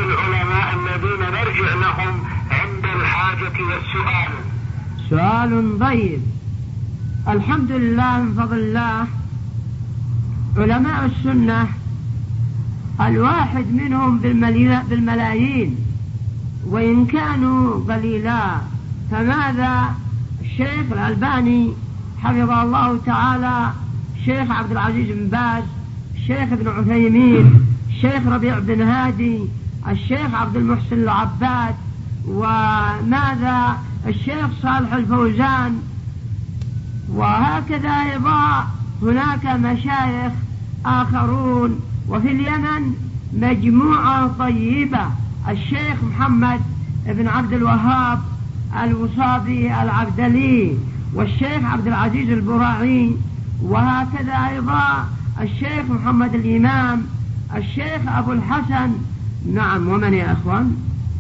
العلماء الذين نرجع لهم عند الحاجة والسؤال. سؤال طيب. الحمد لله من فضل الله علماء السنة الواحد منهم بالملايين وإن كانوا قليلا، فماذا الشيخ الألباني حفظه الله تعالى، الشيخ عبد العزيز بن باز، الشيخ ابن عثيمين، الشيخ ربيع بن هادي، الشيخ عبد المحسن العباد، وماذا الشيخ صالح الفوزان، وهكذا أيضا هناك مشايخ آخرون. وفي اليمن مجموعة طيبة، الشيخ محمد بن عبد الوهاب الوصابي العبدلي، والشيخ عبد العزيز البراعي، وهكذا أيضا الشيخ محمد الإمام، الشيخ أبو الحسن. نعم، ومن يا أخوان؟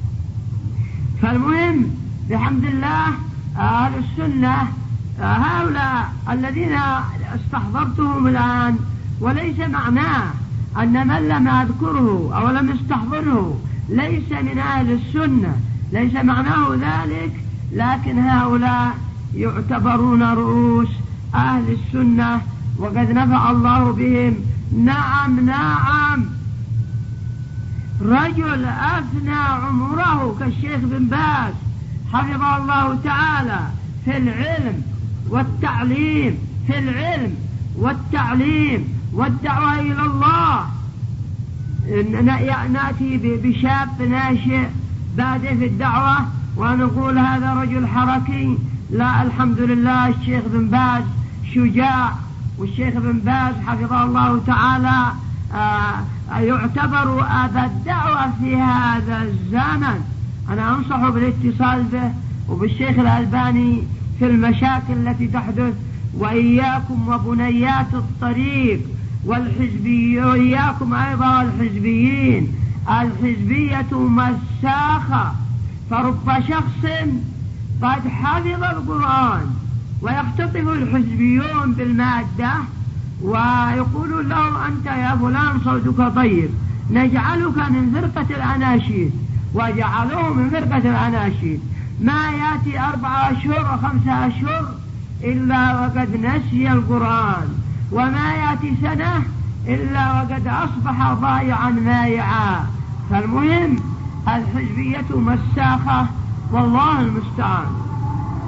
فالمهم بحمد الله أهل السنة هؤلاء الذين استحضرتهم الآن، وليس معناه أن من لم أذكره أو لم استحضره ليس من أهل السنة، ليس معناه ذلك، لكن هؤلاء يعتبرون رؤوس أهل السنة وقد نفع الله بهم. نعم نعم، رجل أفنى عمره كالشيخ بن باز حفظه الله تعالى في العلم والتعليم، في العلم والتعليم والدعوة إلى الله. نأتي بشاب ناشئ بادئ في الدعوة ونقول هذا رجل حركي؟ لا، الحمد لله الشيخ بن باز شجاع، والشيخ بن باز حفظه الله تعالى يعتبر أبا الدعوة في هذا الزمن. أنا أنصح بالاتصال به وبالشيخ الألباني في المشاكل التي تحدث، وإياكم وبنيات الطريق والحزبيين، وإياكم أيضا والحزبيين. الحزبية مساخة، فرب شخص قد حفظ القرآن ويختطف الحزبيون بالمادة ويقولون له أنت يا فلان صوتك طيب، نجعلك من فرقة الأناشيد، وجعلوه من فرقة الأناشيد. ما يأتي 4 أشهر و5 أشهر إلا وقد نسي القرآن، وما يأتي سنة إلا وقد أصبح ضائعا مائعا. فالمهم الحزبية مساخة والله المستعان.